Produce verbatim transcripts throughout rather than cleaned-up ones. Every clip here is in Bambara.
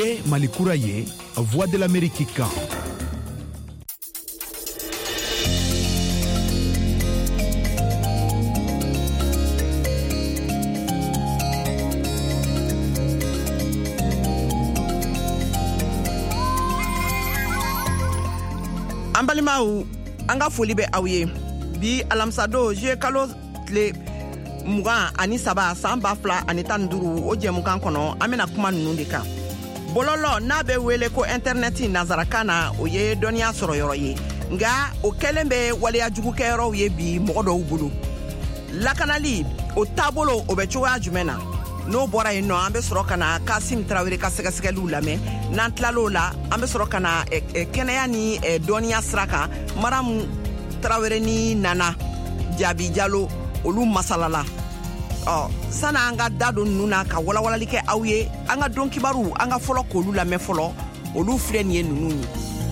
Niye Malikura ye, Voix de l'Amérique kan. Ambalimaou, anga foli be awye. Bi alamsado je kalo le mugan ani saba samba fla ani tan duru o jemukan kono amena kuma nunu de kan. Bololo na be wele ko interneti nazarakana o ye donia soro yoro ye. Nga o kelembe wale ajugu ke yoro ye bi mogodo ubulu. Lakanali o tabolo o be chowa jumena. No bora ino ambe soro kana Kasim Traoré ka segasegelu lame nantlalo la ambe soro kana e, e, kenaya ni e, donia sraka maram Traoré ni Nana Diaby Diallo olu masalala. Oh, sana anga dado nuna ka wala wala like awye anga don kibaru anga folo ko olu lame folo olu freni ye nunu.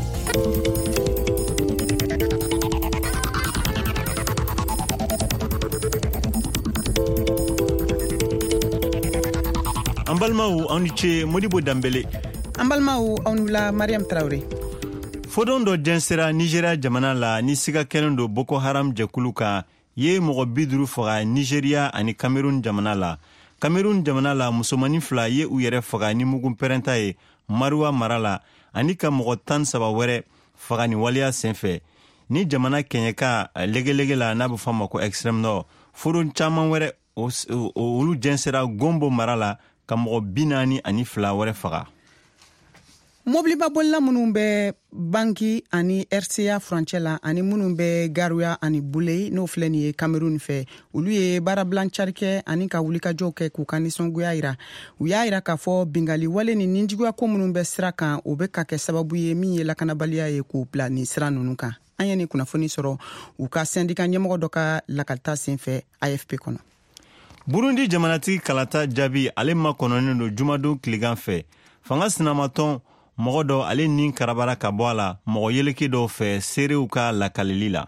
Ambalmaou aniche Modibo Dambele. Ambalmaou onula Mariam Traoré. Fodon do jensera Nigeria jamana la ni siga kelen do Boko Haram jekuluka ye mogo biduru faga Nigeria ani Cameroun jamana la. Cameroun jamana la musomani fla ye u yere faga ni mugun perenta ye Marwa Marala ani ka mogo tan saba were faga ni walia senfe. Ni jamana kenyeka lege lege la nabu fama ko extreme no. Fodon chaman were olu jensera Gombo Marala ka mogo binani ani fla were faga. Mobili babola munun be banki ani R C A frontière ani munun be Garouya ani Boulay no fleni ye Cameroun fe ulu ye bara blancharke ani ka wulika joke ku kanisongu yaira u yaira ka fo bingali wale ni ninjigwa ko munun be sraka o be ka ke sababu ye mi ye lakana balia ye ku plani sra nunuka anyani kuna foni soro u ka syndicat nyemo doka lakalta senfe A F P kono. Burundi jamanati kalata jabi ale makonono no jumado kligan fe fanga sinamaton mogodo ale nin karabara ka boala mogo yeleki do fe sereu ka la kalilila.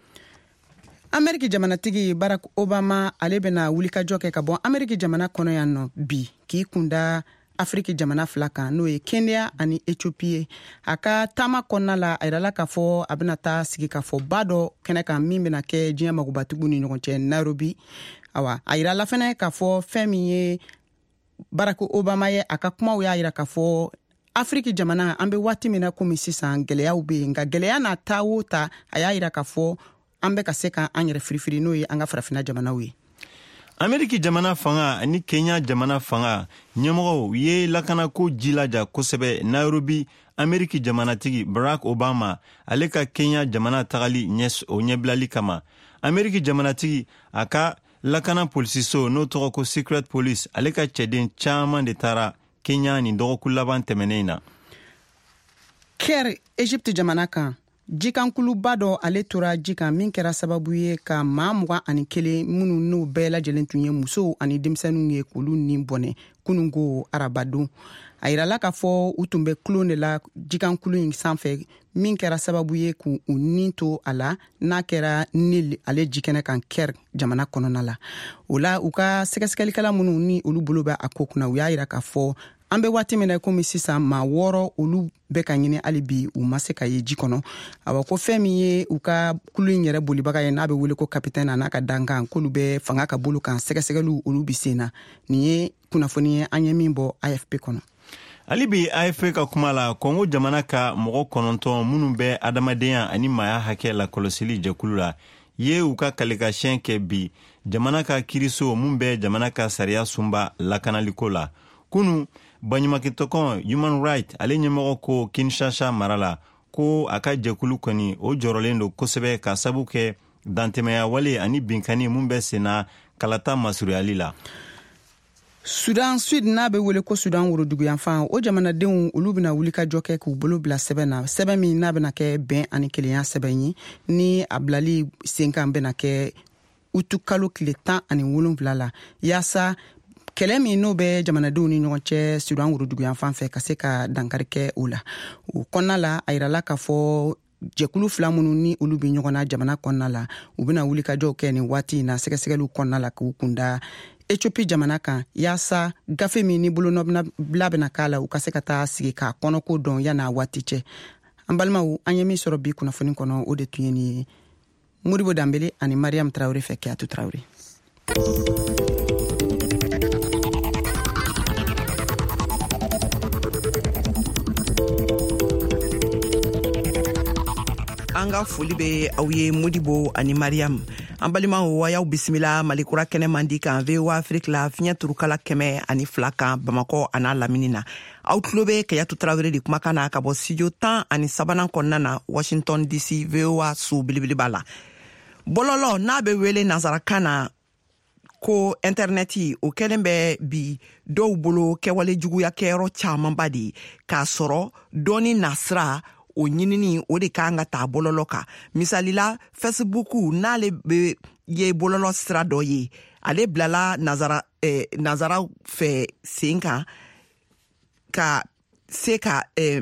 Ameriki jamanatigi Barack Obama ale bena wulika joke ka bon Ameriki jamana kono yanno bi ki kunda Afriki jamana flaka no e Kenya ani Ethiopia aka tama konna la aidala ka fo abinata sigi ka fo bado keneka mimbe na ke jiya magubatugu ni ngonche Nairobi awa aidala fene ka fo femi ye Barack Obama ye aka kuma ya ira ka fo Afriki jamana ambe wati mina komi sisan geleya ube nga geleya na tawo ta aya ira ka fo ambe ka seka anyere frifiri no ye anga farafina jamana we. Ameriki jamana fanga ani Kenya jamana fanga nyemogo ye lakana ko jilaja kosebe Nairobi Ameriki jamana tigi Barack Obama aleka Kenya jamana tagali nyes o nyeblali kama Ameriki jamana tigi aka lakana polisiso no toko secret police aleka chedin chama de tara Kenya ni dogo laban temenena. Ker Egypte jamana kan jikan kuluba do ale tora jikan min kɛra sababu ye ka maa mugan ani kelen minnu n'u bɛɛ lajɛlen tun ye musow ani denmisɛnninw ye k'olu ni bɔnɛ kunungo arabadon a yirala k'a fɔ u tun bɛ kulon de la jikan kulu in sanfɛ min kɛra sababu ye k'u nin to a la n'a kɛra Nil ale jikɛnɛ kan Ker jamana kɔnɔna la o la u ka sɛgɛsɛgɛlikɛla minnu ni olu bolo bɛ a ko kunna u y'a yira k'a fɔ an bɛ waati min na komi sisan maa wɔɔrɔ olu bɛ ka ɲini hali bi u ma se ka ye ji kɔnɔ awa ko fɛn min ye u ka kulu in yɛrɛ bolibaga ye n'a bɛ wele ko kapitɛni n'a ka dankan k'olu bɛ fanga ka bolo kan sɛgɛsɛgɛliw olu bi sen na nin ye kunnafoni ye an ye min bɔ A F P kɔnɔ. Ali bi A F P ka kuma la Kongo jamana ka mɔgɔ kɔnɔntɔn minnu bɛ adamadenya ani maaya hakɛ la kɔlɔsili jɛkulu la ye u ka kalikasiyɛn kɛ bi jamana ka kiriso mun bɛ jamana ka sariya sunba lakanaliko la kunu Banyumakitokon Human Rights ale ɲɛmɔgɔ ko Kinshasa mara la ko a ka jɛkulu kɔni o jɔrɔlen do kosɛbɛ ka sabu kɛ dantɛmɛya wale ani binkani mun bɛ senna kalata masuruyali la. Sudan Sud n'a bɛ wele ko Sudan woroduguyanfan o jamanadenw olu bɛna wuli ka jɔ kɛ k'u bolo bila sɛbɛn na sɛbɛn min n'a bɛna kɛ bɛn ani kelenya sɛbɛn ye ni a bilali sen kan bɛna kɛ utu kalo tile tan ani wolonwula la yaasa kɛlɛ min n'o bɛ jamanadenw ni ɲɔgɔn cɛ Sudan woroduguyanfan fɛ ka se ka dankari kɛ o la o kɔnɔna la a yirala k'a fɔ jɛkulu fila minnu ni olu bɛ ɲɔgɔn na jamana kɔnɔna la u bɛna wuli ka jɔw kɛ nin waati in na sɛgɛsɛgɛliw kɔnɔna la k'u kunda Ethiopie jamana kan yaasa gafe min ni bolo nɔbina bila bena k'a la u ka se ka taa sigi k'a kɔnɔko dɔn yana waati cɛ. An balimaw an ye min sɔrɔ bi kunnafoni kɔnɔ o de tun ye nin ye. Modibo Dambele ani Mariam Traoré fɛ Keyatu Traoré. Anga foli be aw ye Modibo ani Mariam. An balimaw wa y'aw bisimila Malikura kɛnɛ mandi kan V O A Afrique la fiɲɛ turukala kɛmɛ ani fila kan Bamako ana Lamini na. Aw tulo be Keyatu Traoré de kumakan na ka bɔ studio tan ani sabanan kɔnɔna na Washington D C V O A so belebeleba la. Bololo n'a be wele nazarakan na ko interneti o kɛlen bɛ bi dɔw bolo kɛwale juguya kɛyɔrɔ camanba de k'a sɔrɔ dɔɔni nasira o ɲinini o de kan ka taa bololo kan. Misalila Facebook n'ale be ye bololo sira dɔ ye ale bilala nazara eh, nazara fɛ sen kan ka se ka eh,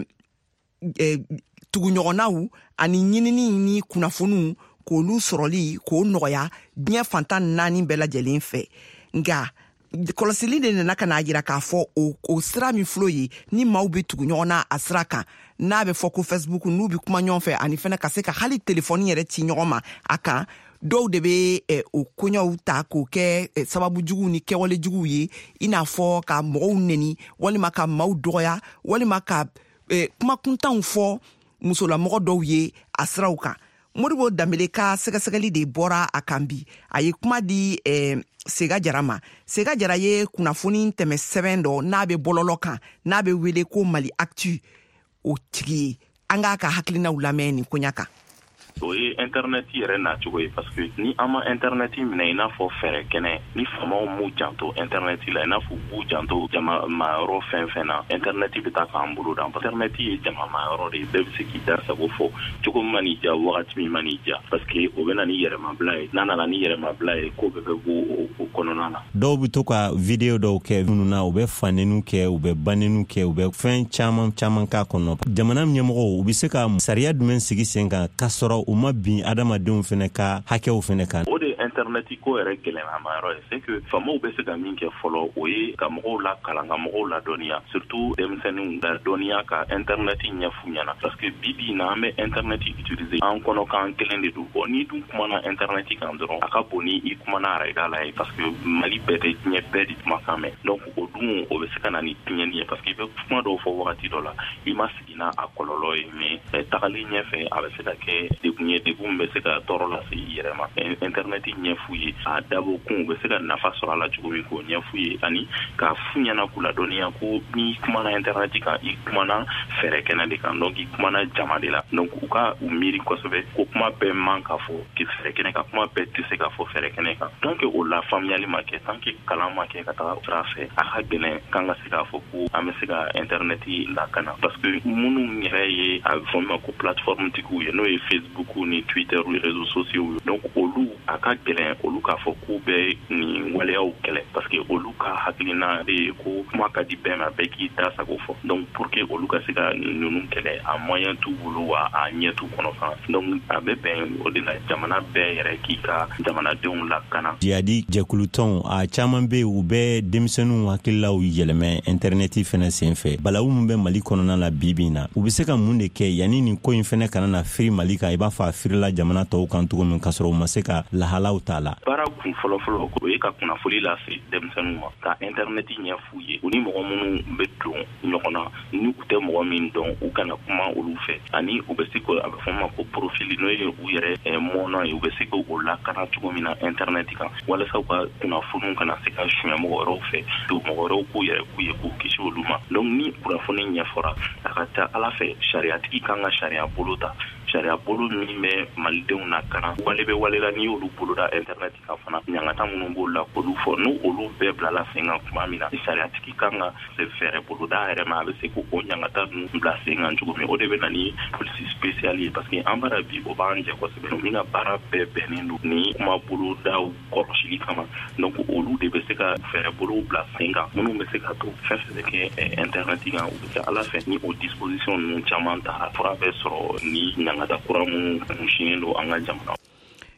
eh, tuguɲɔgɔnnaw ani ɲinini ni kunnafoniw k'olu sɔrɔli k'o nɔgɔya diɲɛ fantan naani bɛɛ lajɛlen fɛ. Nka kɔlɔsili de nana ka n'a jira k'a fɔ o, o sira min filɛ ye ni maaw bɛ tugu ɲɔgɔn na a sira kan n'a bɛ fɔ ko Facebook n'u bɛ kuma ɲɔgɔn fɛ ani fɛnɛ ka se ka hali telefɔni yɛrɛ ci ɲɔgɔn ma a kan dɔw de bɛ eh, o koɲɛw ta k'o kɛ eh, sababu juguw ni kɛwale juguw ye i n'a fɔ ka mɔgɔw neni walima ka maaw dɔgɔya walima ka eh, kuma kuntanw fɔ musolamɔgɔ dɔw ye a siraw kan. Modibo Dambele ka sɛgɛsɛgɛli de bɔra a kan bi a ye kuma di eh, Sega Jara ma. Sega Jara ye kunnafoni tɛmɛ sɛbɛn dɔ n'a bɛ bɔlɔlɔ kan n'a bɛ wele ko Mali Actu o tigi ye. An k'a ka hakilinaw lamɛn nin koɲa kan. O ye internet yɛrɛ nacogo ye parce que ni an ma internet minɛ i n'a fɔ fɛɛrɛ kɛnɛ ni famaw m'u janto internet la i n'a fɔ b'u janto jama mayɔrɔ fɛn fɛn na internet bɛ taa k'an bolo dan internet ye jama mayɔrɔ de ye bɛɛ bɛ se k'i da sago fɔ cogo min man'i ja wagati min man'i ja parce que o bɛ na ni yɛrɛmabila ye n'a nana ni yɛrɛmabila ye ko bɛɛ bɛ bɔ o kɔnɔna na. Dɔw bɛ to ka video dɔw kɛ minnu na u bɛ fanenu kɛ u bɛ banenu kɛ u bɛ fɛn caman caman k'a kɔnɔ. Jamana ɲɛmɔgɔw u bɛ se ka sariya jumɛn sigi sen kan k'a sɔrɔ u ma bin adamadenw fɛnɛ ka hakɛw fɛnɛ kan. O de internet ko yɛrɛ gɛlɛnma yɔrɔ ye c'est que famaw bɛ se ka min kɛ fɔlɔ o ye ka mɔgɔw la kalan ka mɔgɔw la dɔnniya surtout denmisɛnninw la dɔnniya ka internet ɲɛfu ɲɛna parce que bibi na an bɛ internet utiliser an kɔnɔ kan kelen de don bon ni dun kumana internet kan dɔrɔn a ka bon ni i kumana araida la ye parce que Mali bɛɛ tɛ diɲɛ bɛɛ de kumakan mɛn donc o dun o bɛ se ka na ni tiɲɛni ye parce que i bɛ kuma dɔw fɔ wagati dɔ la i ma sigi n'a a kɔlɔlɔ ye mais tagalen ɲɛfɛ a bɛ se ka kɛ degun ye degun bɛ se ka tɔɔrɔ lase i yɛrɛ ma internet ɲɛfu ye a dabɔ kun bɛ se ka nafa sɔrɔ a la cogo min k'o ɲɛfu ye ani k'a fu ɲɛna k'u ladɔnniya ko n'i kumana internet kan i kumana fɛɛrɛ kɛnɛ de kan donc i kumana jama de la donc u ka u miiri kosɛbɛ ko kuma bɛɛ man ka fɔ fɛɛrɛ kɛnɛ kan kuma bɛɛ tɛ se ka fɔ fɛɛrɛ kɛnɛ kan donc o la faamuyali ma kɛ tant que kalan ma kɛ ka taga sira fɛ a ka gɛlɛn kan ka se k'a fɔ ko an bɛ se ka internet lakana parce que minnu yɛrɛ ye a bɛ fɔ min ma ko plateforme tigiw ye n'o ye Facebook ni Twitter ni réseaux sociaux donc olu a ka gɛlɛn olu k'a fɔ k'u bɛ nin waleyaw kɛlɛ parce que olu ka hakilina de ye ko kuma ka di bɛɛ ma bɛɛ k'i da sago fɔ donc pour que olu ka se ka ninnu kɛlɛ a moyen t'u bolo wa a ɲɛ t'u kɔnɔ fana donc a bɛ bɛn o de la jamana bɛɛ yɛrɛ k'i ka jamanadenw lakana. Jihadi jɛkulutɔnw a caman bɛ u bɛ denmisɛnninw hakililaw yɛlɛmɛ interneti fɛnɛ senfɛ balawu min bɛ Mali kɔnɔna la bibi na u bɛ se ka mun de kɛ yanni nin ko in fɛnɛ kana na firi Mali kan i b'a fɔ a firila jamana tɔw kan cogo min ka sɔrɔ u ma se ka lahalaw t'a la. Baara kun fɔlɔfɔlɔ o ye ka kunnafoli lase denmisɛnninw ma ka internet ɲɛf'u ye u ni mɔgɔ minnu bɛ don ɲɔgɔn na ni u tɛ mɔgɔ min dɔn u kana kuma olu fɛ ani u bɛ se ko a bɛ fɔ ma ko profil n'o ye u yɛrɛ mɔnɔ ye u bɛ se ko o lakana cogo min na internet kan walasa u ka kunnafoniw kana se ka suɲɛ mɔgɔ wɛrɛw fɛ to mɔgɔ wɛrɛw k'u yɛrɛ k'u ye k'u kisi olu ma donc ni kunnafoni ɲɛfɔra a ka ca Ala fɛ sariyatigi kan ka sariya bolo ta sariya bolo min bɛ malidenw na kana wale bɛ wale la ni olu bolo da internet kan fana ɲangata minnu b'o la k'olu fɔ n'u olu bɛɛ bilala sen kan tuma min na sariyatigi kan ka fɛɛrɛ bolo da yɛrɛ ma a bɛ se k'o ɲangata ninnu bila sen kan cogo min o de bɛ na ni polisi spéciale ye parce que an bara bi o b'an jɛ kosɛbɛ min ka baara bɛɛ bɛnnen don ni kuma bolo daw kɔlɔsili kama donc olu de bɛ se ka fɛɛrɛ bolo bila sen kan minnu bɛ se ka to fɛn fɛn bɛ kɛ internet kan u bɛ kɛ Ala fɛ ni o disposition ninnu caman ta fura bɛ sɔrɔ ni ɲangata kura minnu sinnen don an ka jamana.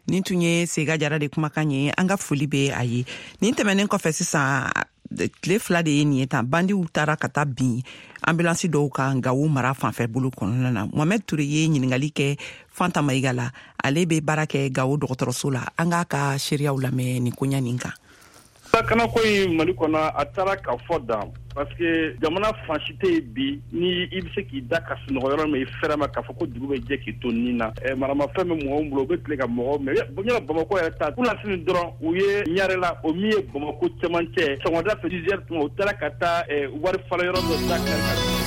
nin tun ye Sega Jara de kumakan ye an ka foli be a ye nin tɛmɛnen kɔfɛ sisan tile fila de ye nin ye tan bandiw taara ka taa bin ambulance dɔw ka Gawo mara fanfɛ bolo kɔnɔna na Mohamed Toure ye ɲiningali kɛ Fanta Mayiga la ale be baara kɛ Gawo dɔgɔtɔrɔso la an k'a ka seereyaw lamɛn nin koɲa nin kan. Kana ko in Mali kɔnɔ a taara ka fɔ dan parce que jamana fansi tɛ bi ni i bɛ se k'i da ka sunɔgɔ yɔrɔ min i fɛrɛ ma k'a fɔ ko dugu bɛ jɛ k'i to nin na maramafɛn bɛ mɔgɔw bolo u bɛ tile ka mɔgɔw mais yala Bamako yɛrɛ ta kunasini dɔrɔn u ye ɲare la o min ye Bamako cɛmancɛ sɔgɔmada fɛ dix heures tuma u taara ka taa wari fara yɔrɔ dɔ da kan.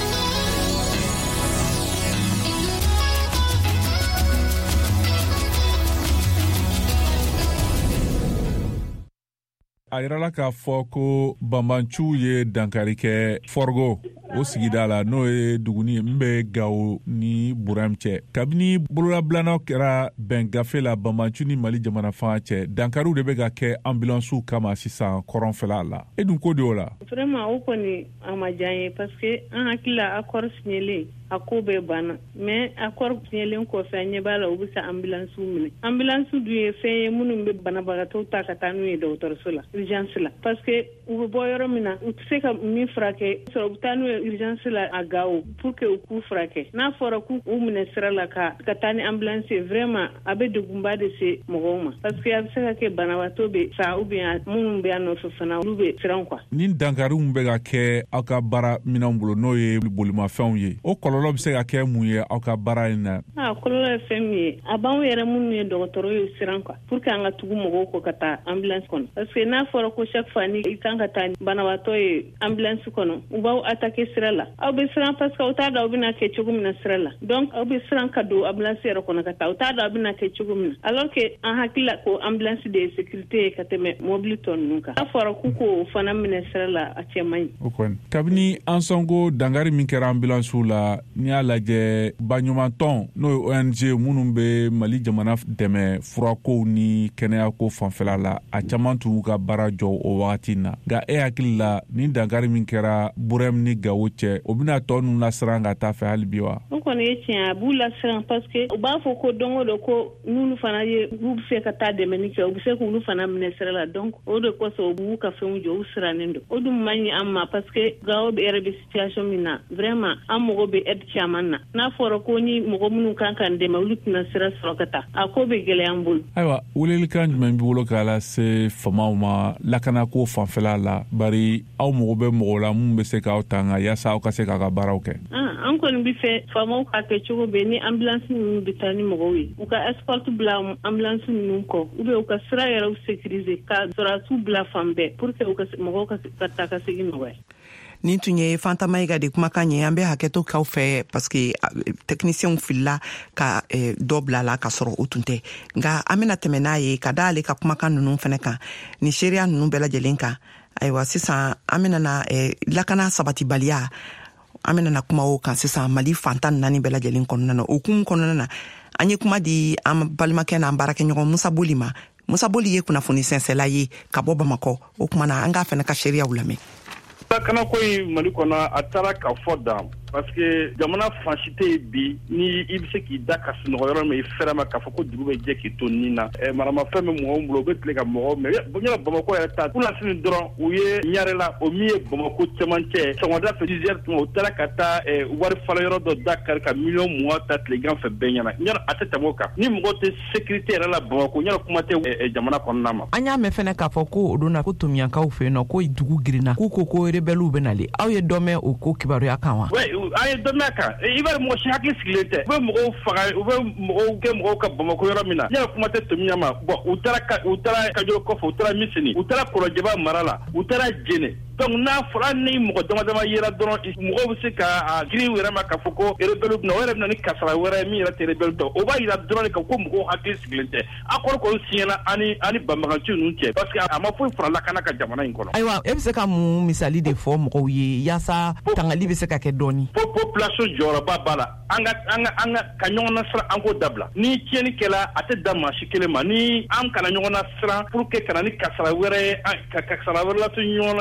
A yirala k'a fɔ ko Banbancu ye dankari kɛ Forgo o sigida la n'o ye duguni ye min bɛ Gawo ni Buram cɛ. Kabini bololabilanaw kɛra bɛn gafe la Banbancu ni Mali jamana fan cɛ, dankariw de bɛ ka kɛ ambulancew kama sisan kɔrɔnfɛla la. E dun ko de o la? Vraiment o kɔni a ma diya n ye parce que an hakili la accord signelen a ko bɛɛ banna mais accord signelen kɔfɛ an ɲɛ b'a la u bɛ se ambulancew minɛ. Ambulance dun ye fɛn ye minnu bɛ banabagatɔw ta ka taa n'u ye dɔgɔtɔrɔso la. Urgence la parce que u bɛ bɔ yɔrɔ min na u tɛ se ka min furakɛ sɔrɔ u bɛ taa n'u ye urgence la a Gawo pour que u k'u furakɛ n'a fɔra k'u minɛ sira la ka ka taa ni ambulance vraiment a bɛ degunba de se mɔgɔw ma parce que a bɛ se ka kɛ banabagatɔ bɛ sa ou bien minnu bɛ a nɔfɛ fana olu bɛ siran quoi. Ni dankariw bɛ ka kɛ aw ka baara minɛnw bolo n'o ye bolimafɛnw ye o kɔlɔlɔ bɛ se ka kɛ mun ye aw ka baara in na? Ah kɔlɔlɔ ye fɛn min ye a b'anw yɛrɛ minnu ye dɔgɔtɔrɔ ye siran quoi pour que an ka tugu mɔgɔw kɔ ka taa ambulance kɔnɔ parce que n'a fɔra ko chaque fois ni i kan ka taa banabagatɔ ye ambulance kɔnɔ u b'aw attaquer sira la aw bɛ siran parce que aw t'a dɔn aw bɛna kɛ cogo min na sira la donc aw bɛ siran ka don ambulance yɛrɛ kɔnɔ ka taa aw t'a dɔn aw bɛna kɛ cogo min na alors que an hakili la ko ambulance de ye sécurité ye ka tɛmɛ mobile tɔ ninnu kan n'a fɔra k'u k'o fana minɛ sira la a cɛ man ɲi. O kɔni kabini an sɔn ko dankari min kɛra ambulancew la n'i y'a lajɛ baɲumantɔn n'o ye O N G minnu bɛ Mali jamana dɛmɛ furakow ni kɛnɛyako fanfɛla la a caman t'u ka baara jɔ o wagati na nka e hakili la ni dankari min kɛra Burem ni Gawo cɛ o bɛna tɔ ninnu lasiran ka taa fɛ hali bi wa? O kɔni ye tiɲɛ a b'u lasiran parce que u b'a fɔ ko don o don ko n'olu fana ye u bɛ se ka taa dɛmɛni kɛ u bɛ se k'olu fana minɛ sira la donc o de kosɔn u b'u ka fɛnw jɔ u sirannen don o dun man ɲi an ma parce que Gawo yɛrɛ bɛ situation min na vraiment an mago bɛ aide caman na n'a fɔra ko ni mɔgɔ minnu kan ka dɛmɛ olu tɛna sira sɔrɔ ka taa a ko bɛ gɛlɛya an bolo. Ayiwa welelikan jumɛn b'i bolo k'a lase famaw ma lakanako fanfɛla la bari aw mago bɛ mɔgɔw la mun bɛ se k'aw tanga yaasa aw ka se k'a ka baaraw kɛ? An kɔni bɛ fɛ famaw ka kɛ cogo bɛɛ ni ambulance ninnu bɛ taa ni mɔgɔw ye u ka escorte bila ambulance ninnu kɔ ou bien u ka sira yɛrɛw sécuriser ka sɔrɔsiw bila fan bɛɛ pour que mɔgɔw ka taa ka segin nɔgɔya. Nin tun ye Fanta Mayiga de kumakan ye an bɛ hakɛto k'aw fɛ parce que technicienw filila ka dɔ bila la ka sɔrɔ o tun tɛ nka an bɛna tɛmɛ n'a ye ka da ale ka kumakan ninnu fana kan ni seereya ninnu bɛɛ lajɛlen kan ayiwa sisan an bɛna lakana sabatibaliya an bɛna kuma o kan sisan Mali fantan naani bɛɛ lajɛlen kɔnɔna na o kun kɔnɔna na an ye kuma di an balimakɛ n'an baarakɛɲɔgɔn Musa Boli ma Musa Boli ye kunnafoni sɛnsɛla ye ka bɔ Bamakɔ o kuma na an k'a fana ka seereyaw lamɛn. Kana ko in Mali kɔnɔ a taara ka fɔ dan parce que jamana fansi tɛ bi ni i bɛ se k'i da ka sunɔgɔ yɔrɔ min i fɛrɛ ma k'a fɔ ko dugu bɛ jɛ k'i to nin na maramafɛn bɛ mɔgɔw bolo u bɛ tile ka mɔgɔw mais yala Bamako yɛrɛ ta kunasini dɔrɔn u ye ɲare la o min ye Bamako cɛmancɛ sɔgɔmada fɛ dix heures tuma u taara ka taa wari fara yɔrɔ dɔ da kari ka miliyɔn mugan ta tilegan fɛ bɛɛ ɲɛna yala a tɛ tɛmɛ o kan ni mɔgɔw tɛ sécurité yɛrɛ la Bamako yala kuma tɛ jamana kɔnɔna ma. An y'a mɛn fɛnɛ k'a fɔ ko o don na ko Tomiyankaw fɛ yen nɔ ko dugu girinna k'u ko ko rebelles bɛ nale aw ye dɔ mɛn o ko kibaruya kan wa? Oui an ye dɔ mɛn kan i b'a mɔgɔ si hakili sigilen tɛ u bɛ mɔgɔw faga u bɛ mɔgɔw kɛ mɔgɔw ka Bamako yɔrɔ min na yala kuma tɛ Tomiya ma bon u taara u taara Kajoro kɔfɛ u taara Misini u taara Kɔrɔjɛba mara la u taara Jene donc n'a fɔra ni mɔgɔ dama dama yera dɔrɔn mɔgɔw bɛ se ka girin yɛrɛ ma k'a fɔ ko rebelle bɛ na o yɛrɛ bɛ na ni kasara wɛrɛ min yɛrɛ tɛ rebelle dɔn o b'a jira dɔrɔn de kan ko mɔgɔw hakili sigilen tɛ accord kɔni signera ani ani banbaganciw ninnu cɛ parce que a ma foyi fara lakana ka jamana in kɔnɔ. Ayiwa e bɛ se ka mun misali de fɔ mɔgɔw ye yaasa tangali bɛ se ka kɛ dɔɔni. Population jɔyɔrɔba b'a la an ka an ka an ka ka ɲɔgɔn nasiran an k'o dabila ni tiɲɛni kɛla a tɛ da maa si kelen ma ni an kana ɲɔgɔn nasiran pour que kana ni kasara wɛrɛ ye ka kasara wɛrɛ lase ɲɔgɔn ɲɔgɔn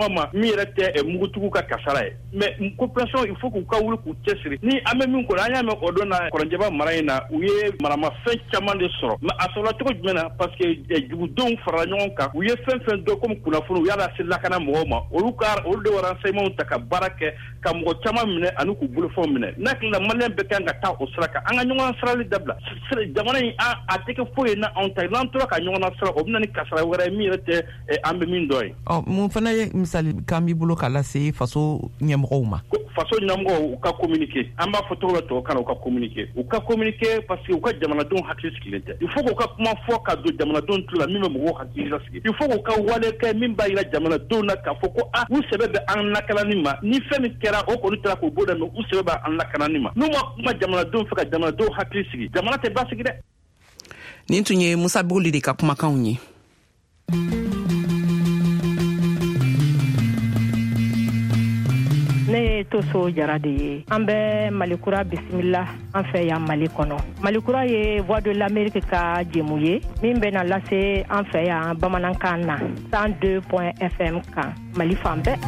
ma mi yɛrɛ tɛ mugutugu ka kasara ye mais population il faut k'u ka wuli k'u cɛsiri ni an bɛ min kɔnɔ an y'a mɛn o don na kɔrɔnjɛba mara in na u ye maramafɛn caman de sɔrɔ mais a sɔrɔla cogo jumɛn na parce que jugudenw farala ɲɔgɔn kan u ye fɛn fɛn dɔ comme kunnafoni u y'a lase lakana mɔgɔw ma olu ka olu de renseignements ta ka baara kɛ ka mɔgɔ caman minɛ ani k'u bolofɛnw minɛ n'a tilala maliyɛn bɛɛ kan ka taa o sira kan an ka ɲɔgɔn sarali dabila jamana in a tɛ kɛ foyi ye na anw ta n'an tora ka ɲɔgɔn nasira o bɛna ni kasara wɛrɛ ye min yɛrɛ tɛ an bɛ min dɔ ye. ɔ mun fana ye misali kan b'i bolo k'a lase faso ɲɛmɔgɔw ma. faso ɲɛmɔgɔw u ka communiquer an b'a fɔ tɔgɔ bɛ tubabu kan na u ka communiquer u ka communiquer parce que u ka jamanadenw hakili sigilen tɛ il faut k'u ka kuma fɔ ka don jamanadenw tulo la min bɛ mɔgɔw hakili lasigi il faut k'u ka wale kɛ min b'a jira jamanadenw na k'a fɔ ko ah u sɛbɛ bɛ an lakanani ma ni fɛn min kɛra o kɔni taara k'o bɔ dɛ mais u sɛbɛ bɛ an lakanani ma n'u ma kuma jamanadenw fɛ ka jamanadenw hakili sigi jamana tɛ basigi dɛ. nin tun ye Musa Buguli de ka kumakanw ye. ne ye Toso Jara de ye an bɛ Malikura bisimila an fɛ yan Mali kɔnɔ. Malikura ye Voix de l'Amérique ka jɛmu ye min bɛna lase an fɛ yan bamanankan na cent deux point F M kan Mali fan bɛɛ.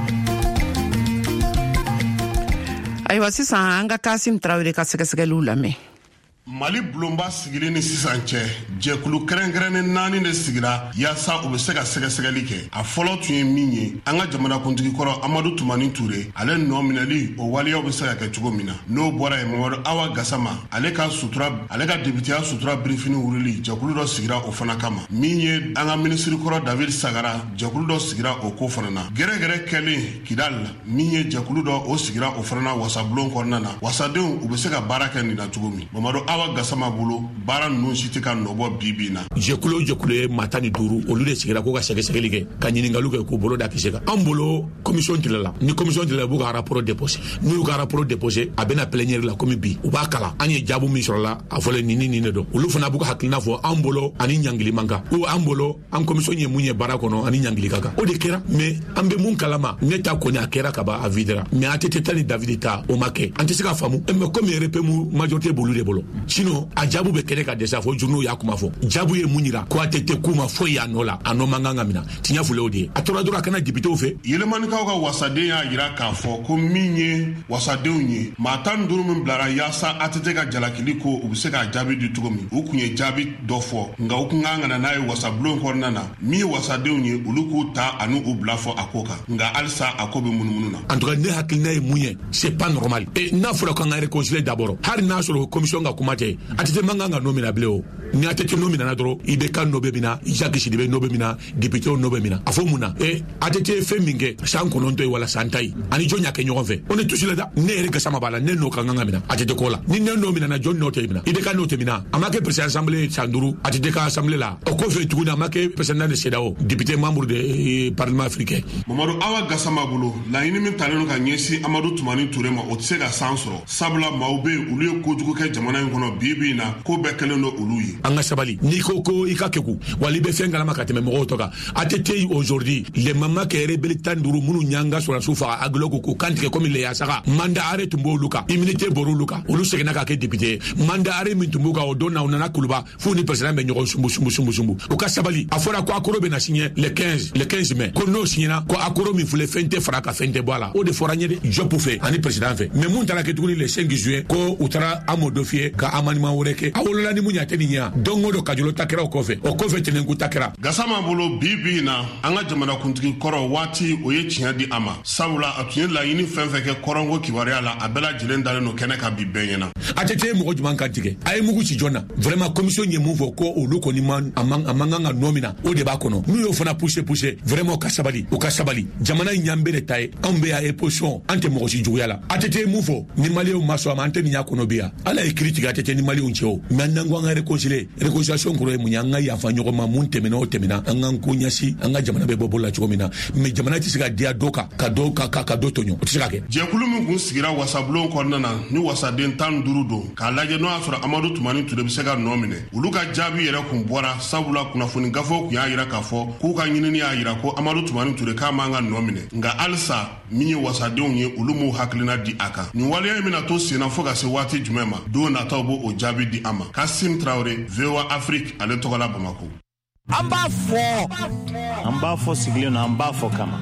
ayiwa sisan an ka Kasim Tarawele ka sɛgɛsɛgɛliw lamɛn. Mali bulonba sigilen ni sisan cɛ jɛkulu kɛrɛnkɛrɛnnen naani de sigira yaasa u bɛ se ka sɛgɛsɛgɛli kɛ a fɔlɔ tun ye min ye an ka jamanakuntigi kɔrɔ Amadu Tumani Ture ale nɔ minɛli o waliyaw bɛ se ka kɛ cogo min na n'o bɔra ye Mamadu Awa Gasama ale ka sutura ale ka debiteya sutura birifini wurili jɛkulu dɔ sigira o fana kama min ye an ka minisiri kɔrɔ David Sagara jɛkulu dɔ sigira o ko fana na gɛrɛgɛrɛ kɛlen Kidal min ye jɛkulu dɔ o sigira o fana na wasabulon kɔnɔna na wasadenw u bɛ se ka baara kɛ nin na cogo min Mamadu Awa Gasama bolo baara ninnu si tɛ ka nɔbɔ bibi na jɛkulu jɛkulu ye maa tan ni duuru olu de sigira ko ka sɛgɛsɛgɛli kɛ ka ɲininkaliw kɛ k'u bolo da kisi kan an bolo commission tilala ni commission tilala b'u ka rapport déposé n'u y'u ka rapport déposé a bɛna plénière la komi bi u b'a kala an ye jaabu min sɔrɔla a fɔlen nin ni nin de don olu fana b'u ka hakilina fɔ an bolo ani ɲangili man kan ou an bolo an commission ye mun ye baara kɔnɔ ani ɲangili ka kan o de kɛra mais an bɛ mun kalama ne ta kɔni a kɛra ka ban a videra mais A T T ta ni David ta o ma kɛ an tɛ se ka faamu mais comme R P M majorité b'olu de bolo sinon a jaabu bɛ kɛnɛ ka dɛsɛ fo journaux y'a kuma fɔ jaabu ye mun yira ko A T T kuma foyi y'a nɔ la a nɔ man kan ka minɛ tiɲɛ fule o de ye a tora dɔrɔn a kana députéw fɛ yɛlɛmanikaw ka wasaden y'a yira k'a fɔ ko min ye wasadenw ye maa tan ni duuru min bilara yaasa A T T ka jalakili ko u bɛ se k'a jaabi di cogo min u kun ye jaabi dɔ fɔ nka u kun kan ka na n'a ye wasabulon kɔnɔna na min ye wasadenw ye olu k'u ta ani u bila fɔ a ko kan nka halisa a ko bɛ munumunu na en tout cas ne hakilina ye mun ye c'est pas normal et n'a fɔra k'an ka réconcilier d'abord hali n'a sɔrɔ commission ka kuma tɛ A T T man kan ka nɔ minɛ bilen o ni A T T nɔ minɛna dɔrɔn I B K nɔ bɛ min na Jacques Sidibe nɔ bɛ min na députéw nɔ bɛ min na a fɔ mun na e A T T ye fɛn min kɛ san kɔnɔntɔn ye wala san ta ye ani jɔn y'a kɛ ɲɔgɔn fɛ on est tous là da ne yɛrɛ Gasama b'a la ne n'o ka kan ka minɛ A T T ko la ni ne n'o minɛna jɔn n'o tɛ minɛ I B K n'o tɛ minɛ a ma kɛ président assemblée san duuru A T T ka assemblée la o kɔfɛ tuguni a ma kɛ président de CEDEAO député membre de parlement africain Mamadu Awa Gasama bolo laɲini min talen ka ɲɛsin Amadu Tumani Ture ma o tɛ se ka san sɔrɔ sabula maaw bɛ olu ye kojugu kɛ jamana in kɔnɔ bi bi in na ko bɛɛ kɛlen don olu ye an ka sabali n'i ko ko I ka kɛku wali I bɛ fɛn kalama ka tɛmɛ mɔgɔw tɔ kan A T T aujourd'hui les mamans kɛ rebelle tan ni duuru minnu y'an ka sɔrɔdasiw faga aglo ko ko kantigɛ komi leya saga mandat arrêt tun b'olu kan immunité bɔr'olu kan olu seginna ka kɛ député ye mandat arrêt min tun b'u kan o don na u nana kuluba f'u ni président bɛ ɲɔgɔn sumbu sumbu sumbu sumbu u ka sabali a fɔra ko accord bɛna signer le quinze le quinze mai ko n'o signera ko accord min filɛ fɛn tɛ fara ka fɛn tɛ bɔ a la o de fɔra n ye de Jop fɛ ani président fɛ mais mun taara kɛ tuguni le cinq juin ko u taara a modifier ka amendement wɛrɛ kɛ a wolola ni mun y'a tɛ nin ɲɛ don o don kajolo ta kɛra o kɔfɛ o kɔfɛ tɛnɛnku ta kɛra Gasama bolo bi bi na an ka jamanakuntigi kɔrɔ waati o ye tiɲɛ di a ma sabula a tun ye laɲini fɛn fɛn kɛ kɔrɔnko kibaruya la a bɛɛ lajɛlen dalen don kɛnɛ kan bi bɛɛ ɲɛna A T T ye mɔgɔ jumɛn kan tigɛ a ye mugu ci jɔn na vraiment commission ye mun fɔ ko olu kɔni man a man a man kan ka nɔ min na o de b'a kɔnɔ n'u y'o fana pousser pousser vraiment u ka sabali u ka sabali jamana in y'an bɛɛ de ta ye anw bɛ yan opposition an tɛ mɔgɔ si juguya la A T T ye mun fɔ ni maliyɛnw ma sɔn a ma an tɛ nin y'a kɔnɔ bi yan ala ye kiiri tigɛ A T T ni maliyɛnw cɛ o mais an n'an ko an ka réconcilier réconciliation kɔrɔ ye mun ye an ka yafa ɲɔgɔn ma mun tɛmɛna o tɛmɛna an k'an ko ɲɛsin an ka jamana bɛ bɔ bolo la cogo min na mais jamana tɛ se ka diya dɔ kan ka dɔ ka ka ka dɔ tɔɲɔ o tɛ se ka kɛ jɛkulu min kun sigira wasabulon kɔnɔna na ni wasaden tan ni duuru don k'a lajɛ n'o y'a sɔrɔ Amadu Tumani Ture bɛ se ka nɔ minɛ olu ka jaabi yɛrɛ kun bɔra sabula kunnafoni gafew kun y'a yira k'a fɔ k'u ka ɲinini y'a yira ko Amadu Tumani Ture k'a man ka nɔ minɛ nka halisa min ye wasadenw ye olu m'u hakilina di a kan nin waleya in bɛna to senna fo ka se waati jumɛn ma don nataw b'o o jaabi di a ma Kasim Traore V O A Afrique ale tɔgɔ la Bamako an b'a fɔ an b'a fɔ sigilen na an b'a fɔ kama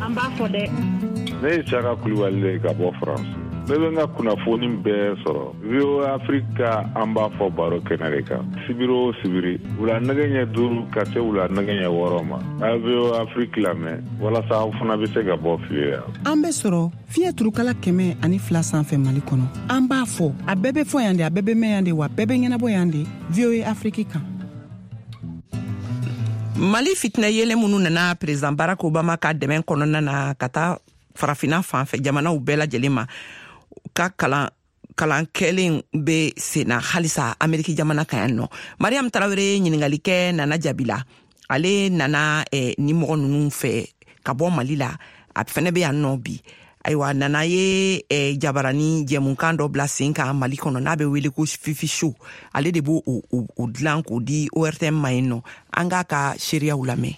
an b'a fɔ dɛ. Ne ye Saka Kulibali ka bɔ France. Ne bɛ n ka kunnafoni bɛɛ sɔrɔ V O A Afrika an b'a fɔ baro kɛnɛ de kan. Sibiri o sibiri wula nɛgɛ ɲɛ duuru ka se wula nɛgɛ ɲɛ wɔɔrɔ ma. A V O A Afrika lamɛn walasa aw fana bɛ se ka bɔ fili la. An bɛ sɔrɔ fiɲɛ turukala kɛmɛ ani fila sanfɛ Mali kɔnɔ. An b'a fɔ a bɛɛ bɛ fɔ yan de, a bɛɛ bɛ mɛn yan de, wa bɛɛ bɛ ɲɛnabɔ yan de. V O A Afrika kan. Mali fitinɛ yele minnu nana président Barack Obama ka dɛmɛ kɔnɔna na ka taa farafina fanfɛ jamanaw bɛɛ lajɛlen ma ka kalan kalan kɛlen bɛ senna halisa Ameriki jamana kan yan nɔ. Mariam Tarawele ɲininkali kɛ Nana Jabila. Ale nana eh, ni mɔgɔ ninnu fɛ ka bɔ Mali la, a fɛnɛ bɛ yan nɔ bi. Ayiwa, Nana ye eh, jabarani jɛmunkan dɔ bila sen kan Mali kɔnɔ n'a bɛ wele ko Fifi Show. Ale de b'o o, o, o dilan k'o di O R T M ma yen nɔ. An k'a ka seereyaw lamɛn.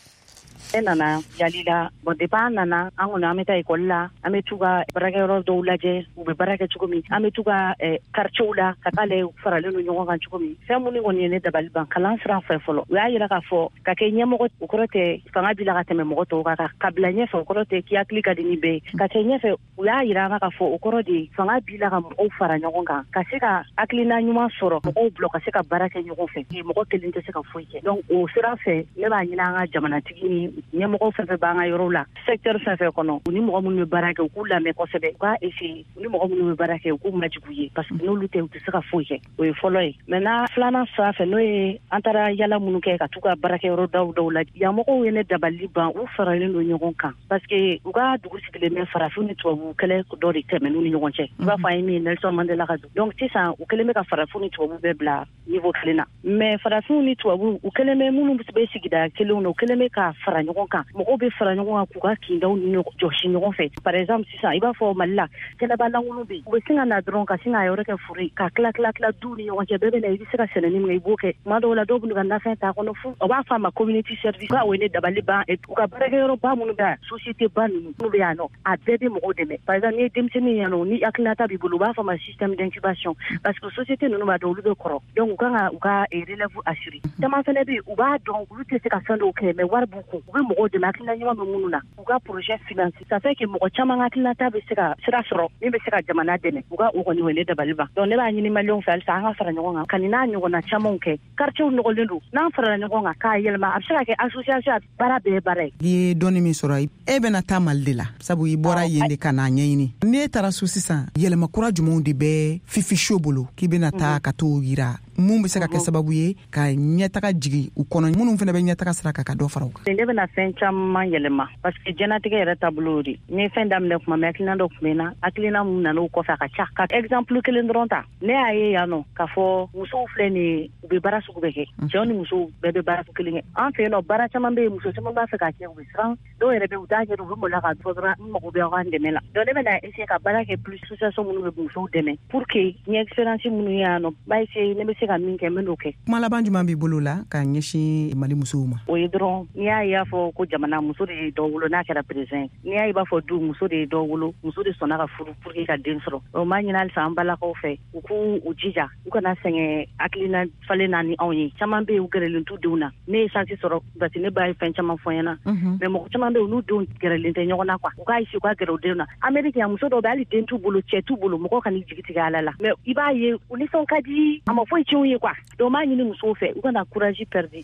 E nana Jalila, bon depuis an nana an kɔni an bɛ taa ekɔli la, an bɛ t'u ka baarakɛyɔrɔ dɔw lajɛ, u bɛ baara kɛ cogo min, an bɛ t'u ka quartierw la ka taa lajɛ u faralen don ɲɔgɔn kan cogo min. Fɛn minnu kɔni ye ne dabali ban kalan sira fɛ fɔlɔ, u y'a jira k'a fɔ ka kɛ ɲɛmɔgɔ o kɔrɔ tɛ fanga b'i la ka tɛmɛ mɔgɔ tɔw kan, ka bila ɲɛfɛ o kɔrɔ tɛ k'i hakili ka di ni bɛɛ ye, ka kɛ ɲɛfɛ u y'a jira an na k'a fɔ o kɔrɔ de fanga b'i la ka mɔgɔw fara ɲɔgɔn kan, ka se ka hakilina ɲuman sɔrɔ mɔgɔw bila ka se ka baara kɛ ɲɔgɔn fɛ, mɔgɔ kelen tɛ se ka foyi kɛ. Donc o sira fɛ ne b'a ɲini an ka jamanatigi ni ɲɛmɔgɔ fɛn fɛn b'an ka yɔrɔw la secteur fɛn fɛn kɔnɔ, u ni mɔgɔ minnu bɛ baara kɛ u k'u lamɛn kosɛbɛ, u k'a essayer u ni mɔgɔ minnu bɛ baara kɛ u k'u majigu ye parce que n'olu tɛ u tɛ se ka foyi kɛ. O ye fɔlɔ ye. Maintenant filanan sira fɛ n'o ye an taara yala minnu kɛ ka t'u ka baarakɛyɔrɔ daw dɔw la, yan mɔgɔw ye ne dabali ban u faralen don ɲɔgɔn kan parce que u ka dugu sigilen bɛ farafin ni tubabu kɛlɛ dɔ de tɛmɛ n'u ni ɲɔgɔn cɛ. I b'a fɔ an ye min Nelson Mandela ka dugu. Donc sisan u kɛlen bɛ ka farafin ni tubabu bɛɛ bila niveau kelen na, mais farafin ni tubabu u kɛlen bɛ minnu bɛ sigida kelenw na u kɛlen bɛ ka fara ɲɔgɔn kan, mɔgɔw bɛ fara ɲɔgɔn kan k'u ka kindaw jɔsi ɲɔgɔn fɛ. Par exemple sisan i b'a fɔ Mali la kɛnɛba lankolon bɛ yen, u bɛ sin ka na dɔrɔn ka sin ka yɔrɔ kɛ furu ye ka tila tila tila du ni ɲɔgɔn cɛ, bɛɛ bɛ na i bɛ se ka sɛnɛ min kɛ i b'o kɛ. Tuma dɔw la dɔw bɛ ka nafɛn ta kɔnɔ fu o b'a fɔ a ma community service, o ye ne dabali ban. U ka baarakɛyɔrɔ ba minnu bɛ yan société ba ninnu n'u bɛ yan nɔ a bɛɛ bɛ mɔgɔw dɛmɛ. Par exemple ni ye denmisɛnnin yan nɔ ni hakilinata b'i bolo u b'a fɔ a ma système d'incubation parce que société ninnu b'a dɔn olu bɛ kɔrɔ, donc u kan ka u ka relève assurer. Caman fana bɛ yen u b'a dɔn olu tɛ se ka fɛn dɔw kɛ mais wari b'u kun, u bɛ mɔgɔw dɛmɛ hakilina ɲuman bɛ minnu na, u ka projet financer, ça fait que mɔgɔ caman hakilinata bɛ se ka sira sɔrɔ min bɛ se ka jamana dɛmɛ, u ka o kɔni o ye ne dabali ban. Donc ne b'a ɲini maliyɛnw fɛ halisa an ka fara ɲɔgɔn kan ka nin n'a ɲɔgɔnna camanw kɛ, quartierw nɔgɔlen don, n'an farala ɲɔgɔn kan k'a yɛlɛma a bɛ se ka kɛ association baara bɛɛ ye baara ye. I ye dɔnni min sɔrɔ e bɛna taa Mali de la sabu i bɔra yen de ka n'a ɲɛɲini. N'e taara so sisan yɛlɛma kura jumɛnw de bɛ Fifi Show bolo k'i bɛna taa ka t'o yira mun bɛ se ka kɛ sababu ye ka ɲɛtaga jigi u kɔnɔ, minnu fana bɛ ɲɛtaga sira kan ka dɔ fara u kan. Ne bɛna fɛn caman yɛlɛma parce que jɛnatigɛ yɛrɛ taabolo de n ye fɛn daminɛ kuma mɛ hakilina dɔ tun bɛ n na, hakilina min nana o kɔfɛ a ka ca. Ka exemple kelen dɔrɔn ta, ne y'a ye yan nɔ k'a fɔ musow filɛ nin ye u bɛ baara sugu bɛɛ kɛ, cɛw ni musow bɛɛ bɛ baara kelen kɛ. An fɛ yen nɔ baara caman bɛ yen muso caman b'a fɛ k'a kɛ u bɛ siran, dɔw yɛrɛ bɛ u t'a kɛ u bɛ maloya k'a fɔ dɔrɔn n mago bɛ aw ka n dɛmɛ la. Donc ne bɛna essayer ka baara kɛ plus association minnu bɛ musow dɛmɛ pour que n ye expérience minnu ye yan nɔ n b'a essayer ne bɛ se ka min kɛ n bɛ n'o kɛ. Kuma laban jumɛn b'i bolo la ka ɲɛsin Mali musow ma? O ye dɔrɔn n'i y'a ye y'a fɔ ko jamana muso de ye dɔ wolo n'a kɛra président, n'i y'a ye b'a fɔ du muso de ye dɔ wolo, muso de sɔnna ka furu pour que ka den sɔrɔ. O m'a ɲini halisa an balakaw fɛ u k'u u jija u kana sɛgɛn hakilina falen na ni anw ye. Caman bɛ yen u gɛrɛlen t'u denw na, ne ye sansi sɔrɔ parce que ne b'a ye fɛn caman fɔ n ɲɛna, mais mɔgɔ caman bɛ yen olu denw gɛrɛlen tɛ ɲɔgɔn na quoi, u k'a essayer u ka gɛrɛ u denw na. Amérique yan muso dɔw bɛ hali den t'u bolo cɛ t'u bolo mɔgɔw kan'i jigi tigɛ ala la, mais i b'a ye u nisɔn ka di a ma foyi tiɲɛ u ye quoi. Donc m'a ɲini musow fɛ u kana courage perdu.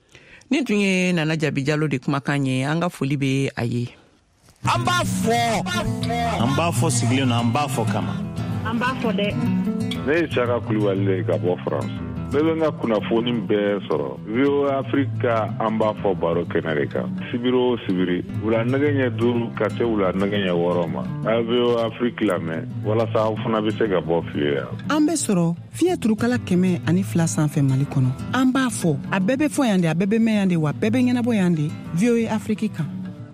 Ni tun ye Nana Jabi Jalo de kumakan ye, an ka foli bɛ a ye. An b'a fɔ an b'a fɔ sigilen na an b'a fɔ kama. An b'a fɔ dɛ. Ne ye Saka Kulibali ka bɔ France. Ne bɛ n ka kunnafoni bɛɛ sɔrɔ V O A Afrika an b'a fɔ baro kɛnɛ de kan. Sibiri o sibiri wula nɛgɛ ɲɛ duuru ka se wula nɛgɛ ɲɛ wɔɔrɔ ma. A V O A Afrika lamɛn walasa aw fana bɛ se ka bɔ fili la. An bɛ sɔrɔ fiɲɛ turukala kɛmɛ ani fila sanfɛ Mali kɔnɔ. An b'a fɔ a bɛɛ bɛ fɔ yan de, a bɛɛ bɛ mɛn yan de, wa bɛɛ bɛ ɲɛnabɔ yan de. V O A Afrika kan.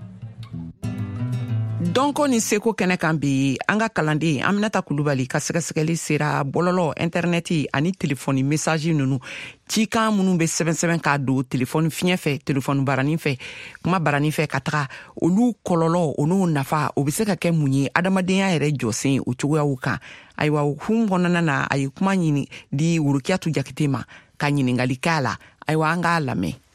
Donc ni seko kɛnɛ kan bi an ka kalanden Aminata Kulubali ka sɛgɛsɛgɛli sera bɔlɔlɔ interneti ani telefoni message ninnu cikan minnu bɛ sɛbɛn sɛbɛn k'a don telefoni fiɲɛ fɛ, telefoni barani fɛ, kuma barani fɛ ka taga olu kɔlɔlɔ o n'o nafa o bɛ se ka kɛ mun ye adamadenya yɛrɛ jɔsen o cogoyaw kan. Ayiwa o hukumu kɔnɔna na a ye kuma ɲini di Worokiyatu Jakite ma ka ɲininkali k'a la. Ayiwa an k'a lamɛn.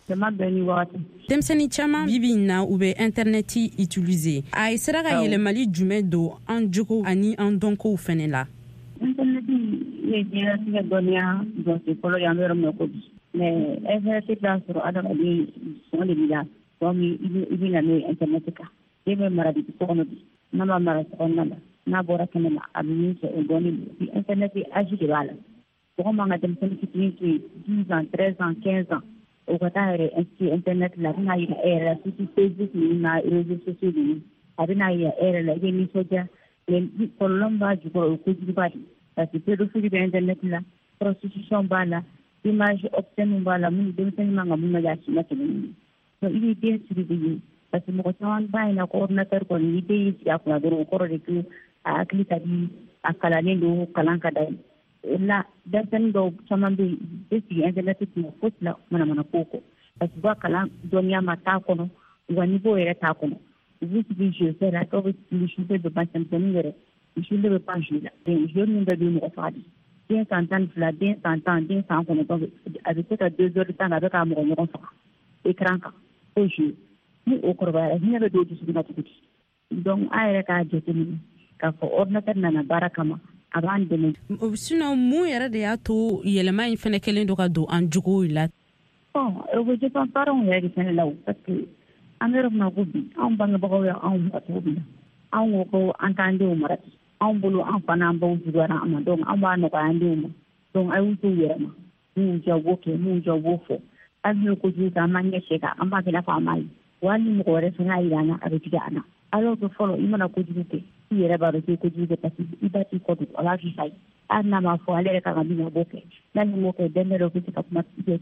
denmisɛnnin caman bibi in na u bɛ internɛti utiliser a ye sera ka yɛlɛmali jumɛn don an jogo ani an dɔnkow fɛnɛ la. internɛti ye diɲɛlatigɛ dɔnniya jɔsen fɔlɔ ye an bɛ yɔrɔ min na ko bi mais internɛti b'a sɔrɔ adamaden sɔn de b'i la sɔn min i bɛ na n'o ye internɛti kan e bɛ mara de so kɔnɔ bi n'a ma mara so kɔnɔna la n'a bɔra kɛnɛ ma a bɛ min kɛ o dɔɔnin don bi internɛti âge de b'a la mɔgɔ man ka denmisɛnnin fitinin to yen dix ans treize ans quinze ans o ka taa yɛrɛ inscrit internet la a bɛna yira e yɛrɛ la surtout facebook ninnu na réseaux sociaux ninnu a bɛna yira e yɛrɛ la i bɛ nisɔndiya mais kɔlɔlɔ min b'a jukɔrɔ o ye kojuguba de parce que pédophilie bɛ internet la prostitution b'a la image obscène b'a la minnu denmisɛnnin man ka mun lajɛ a si ma tɛmɛ ninnu donc i bɛ den surveiller parce que mɔgɔ caman b'a ɲɛna ko ordinateur kɔni ni den y'i sigi a kunna dɔrɔn o kɔrɔ de ko a hakili ka di a kalannen don kalan ka d'a ye la denmisɛnnin dɔw caman bɛ yen bɛ sigi internet kunna fosi la manamana ko kɔ parce que u ka kalan dɔnniya ma t'a kɔnɔ u ka niveau yɛrɛ t'a kɔnɔ u b'u sigi jeu fɛ la dɔw bɛ misiw bɛ ban cɛmisɛnnin yɛrɛ misiw bɛ ban jeu la jeu min bɛ don mɔgɔ faga de den san tan ni fila den san tan den san kɔnɔntɔn a bɛ se ka deux heures de temps a bɛ ka mɔgɔ ɲɔgɔn faga écran kan o jeu ni o kɔrɔbayara hinɛ bɛ don dusukun na cogo di donc an yɛrɛ k'a jateminɛ k'a fɔ ordinateur nana baara kama a b'an dɛmɛ. sinon mun yɛrɛ de y'a to yɛlɛma in fɛnɛ kɛlen don ka don an jogow la. bon o bɛ dépend parents yɛrɛ de fɛnɛ la o parce que an bɛ yɔrɔ min na ko bi anw bangebagaw y'anw mara cogo min na anw ko ko an t'an denw mara ten anw bolo an fana an baw juguyara an ma donc an b'a nɔgɔya an denw ma donc a y'u to u yɛrɛ ma n'u ja u b'o kɛ n'u ja u b'o fɔ hali n'u kojugu kɛ an b'an ɲɛ cɛ kan an b'a kɛ i n'a fɔ an m'a ye wa hali ni mɔgɔ wɛrɛ fɛnɛ y'a yira an na a bɛ tigɛ an na alors que fɔlɔ i mana kojugu kɛ i yɛrɛ b'a dɔn k'i ye kojugu kɛ parce que i ba t'i kɔ don a b'a k'i sa ye hali n'a ma fɔ ale yɛrɛ kan ka min kɛ a b'o kɛ n'a ni m'o kɛ dɛmɛ dɔ bɛ se ka kuma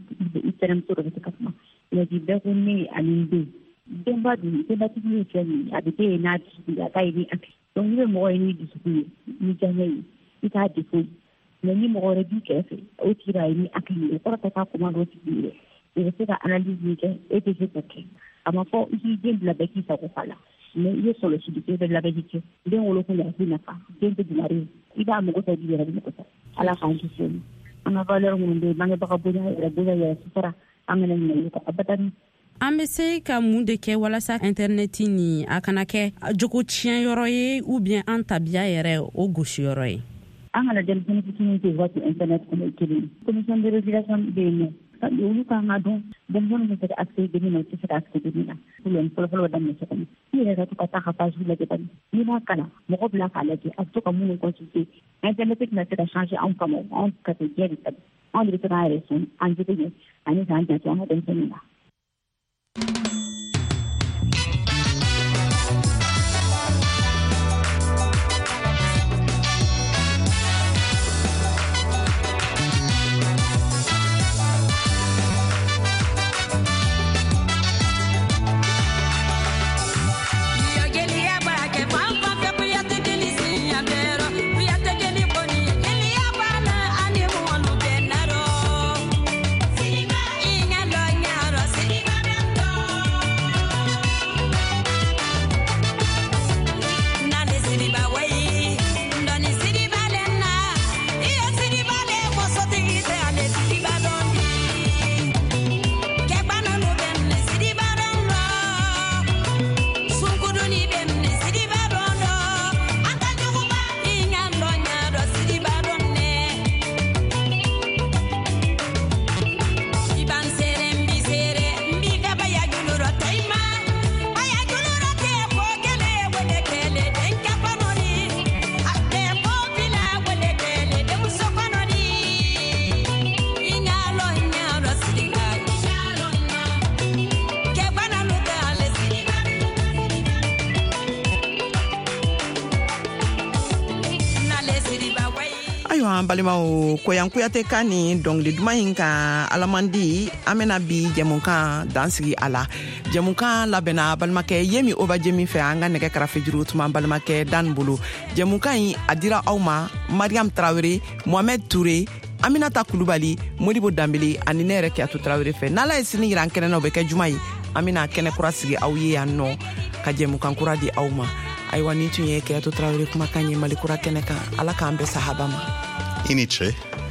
i tɛnɛmuso dɔ bɛ se ka kuma mais bi bɛɛ ko ne ani n den denba dun denbatigi ye fɛn min a bɛ kɛ yen n'a dusukun ye a t'a ye ni hakili donc ni bɛ mɔgɔ ye ni dusukun ye ni diyaɲɛ ye i t'a defo ye mais ni mɔgɔ wɛrɛ b'i kɛrɛfɛ o tigi b'a ye ni hakili ye o kɔrɔ tɛ k'a kuma dɔ tigi ye i bɛ se ka analyse min kɛ e tɛ se k'o kɛ a ma fɔ i k'i den bila bɛɛ k'i sago fa la mais i ye kɔlɔsili kɛ i bɛ labɛnni kɛ den wolokun yɛrɛ t'i nafa den tɛ dugare ye i b'a mago ta i yɛrɛ bɛ mago ta ala k'an kisi o ma an ka valeur minnu bɛ yen bangebaga bonya yɛrɛ bonya yɛrɛ sutura an bɛna ɲinɛ olu kan abadani. an bɛ se ka mun de kɛ walasa internɛti ni a kana kɛ jogo tiɲɛyɔrɔ ye ou bien an tabiya yɛrɛ o gosiyɔrɔ ye. an kana denmisɛnnin fitinin to waati internet kɔnɔ kelen commission de régulation bɛ yen nɔ olu kan ka dɔn denmisɛnnin bɛ se ka accès deni na u tɛ se ka accès deni na problème fɔlɔfɔlɔ bɛ daminɛ so kɔnɔ i yɛrɛ ka to ka taa ka page lajɛ bani n'i b'a kalan mɔgɔ bila k'a lajɛ a bɛ to ka minnu consulter internet tɛna se ka changer anw kama anw ka kɛ diɲɛ de sabu anw de bɛ se k'an yɛrɛ sɔn an jogo ɲɛ ani k'an janto an ka denmisɛnninw la. an balimaw koyan kuyate ka ni dɔngili duman in ka alamandi an bena bi jɛmukan dansigi a la jɛmukan labɛnna balimakɛ yemi oba jemi fɛ an ka nɛgɛ karafe juru tuma balimakɛ dan bolo jɛmukan yi a dira aw ma mariam tarawere mohamed ture aminata kulubali modibo dambele ani ne yɛrɛ kiyatu tarawere fɛ n'ala ye sini yira an kɛnɛ na o bɛ kɛ juma ye an bena kɛnɛ kura sigi aw ye yan nɔ ka jɛmukan kura di aw ma ayiwa ni tun ye kiyatu tarawere kumakan ye mali kura kɛnɛ kan ala k'an bɛɛ sahaba ma i ni ce